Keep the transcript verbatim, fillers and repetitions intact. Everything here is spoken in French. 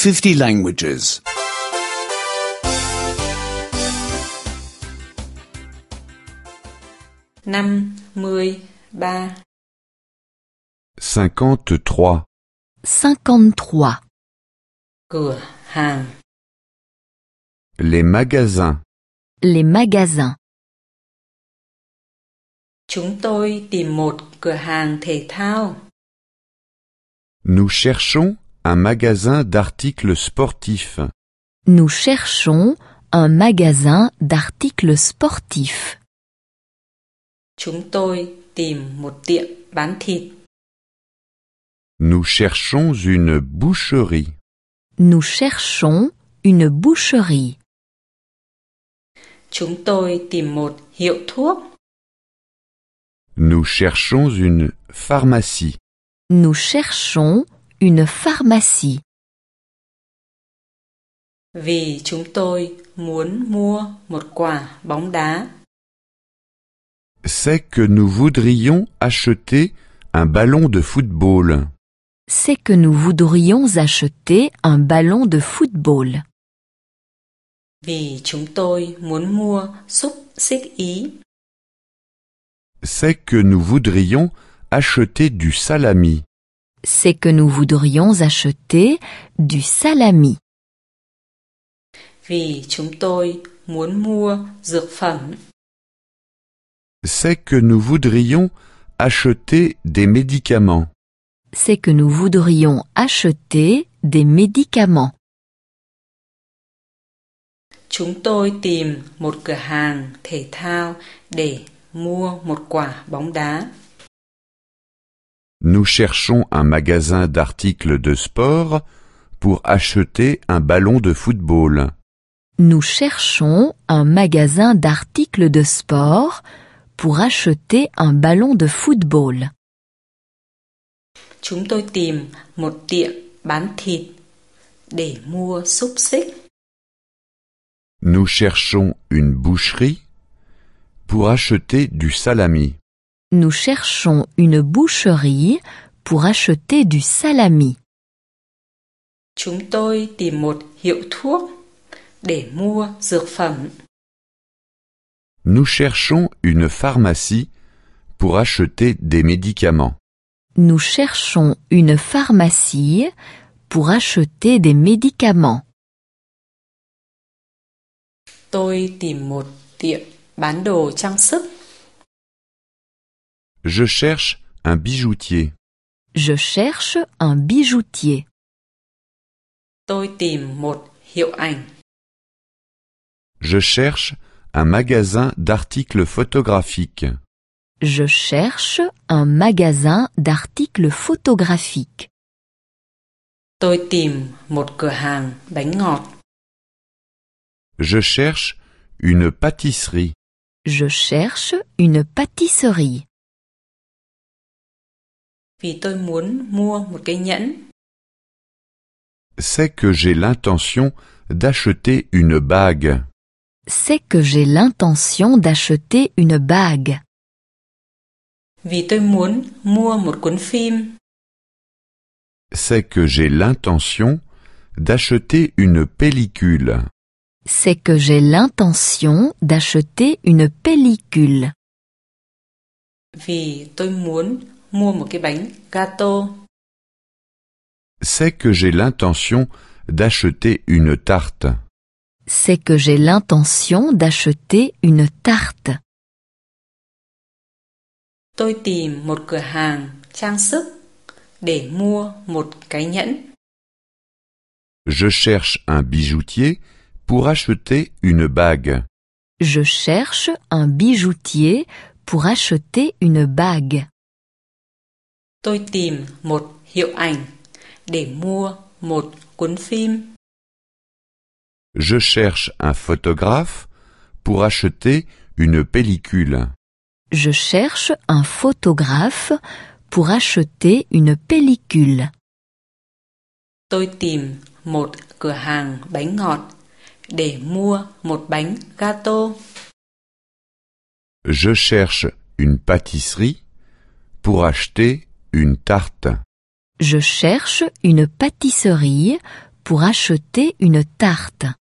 fifty languages. năm mươi ba. cinquante-trois. cinquante-trois. Cửa hàng. Les magasins. Les magasins. Chúng tôi tìm một cửa hàng thể thao. Nous cherchons un magasin d'articles sportifs. Nous cherchons un magasin d'articles sportifs. Chúng tôi tìm một tiệm bán thịt. Nous cherchons une boucherie. Nous cherchons une boucherie. Chúng tôi tìm một hiệu thuốc. Nous cherchons une pharmacie. Nous cherchons une pharmacie. Vì chúng tôi muốn mua một quả bóng đá. C'est que nous voudrions acheter un ballon de football. C'est que nous voudrions acheter un ballon de football. Vì chúng tôi muốn mua xúc xích Ý. C'est que nous voudrions acheter du salami. C'est que nous voudrions acheter du salami. Vì chúng tôi muốn mua dược phẩm. C'est que nous voudrions acheter des médicaments. C'est que nous voudrions acheter des médicaments. Chúng tôi tìm một cửa hàng thể thao để mua một quả bóng đá. Nous cherchons un magasin d'articles de sport pour acheter un ballon de football. Nous cherchons un magasin d'articles de sport pour acheter un ballon de football. Chúng tôi tìm một tiệm bán thịt để mua xúc xích. Nous cherchons une boucherie pour acheter du salami. Nous cherchons une boucherie pour acheter du salami. Chúng tôi tìm một hiệu thuốc để mua dược phẩm. Nous cherchons une pharmacie pour acheter des médicaments. Nous cherchons une pharmacie pour acheter des médicaments. Tôi tìm một tiệm bán đồ trang sức. Je cherche un bijoutier. Je cherche un bijoutier. Tôi tìm một hiệu ảnh. Je cherche un magasin d'articles photographiques. Je cherche un magasin d'articles photographiques. Tôi tìm một cửa hàng bánh ngọt. Je cherche une pâtisserie. Je cherche une pâtisserie. Vì tôi muốn mua một cái nhẫn. C'est que j'ai l'intention d'acheter une bague. C'est que j'ai l'intention d'acheter une bague. Vì tôi muốn mua một cuốn phim. C'est que j'ai l'intention d'acheter une pellicule. C'est que j'ai l'intention d'acheter une pellicule. Vì tôi muốn mua một cái bánh gato. C'est que j'ai l'intention d'acheter une tarte. C'est que j'ai l'intention d'acheter une tarte. Tôi tìm một cửa hàng trang sức để mua một cái nhẫn. Je cherche un bijoutier pour acheter une bague. Je cherche un bijoutier pour acheter une bague. Tôi tìm một hiệu ảnh để mua một cuốn phim. Je cherche un photographe pour acheter une pellicule. Je cherche un photographe pour acheter une pellicule. Tôi tìm một cửa hàng bánh ngọt để mua một bánh gato. Je cherche une pâtisserie pour acheter une tarte. Je cherche une pâtisserie pour acheter une tarte.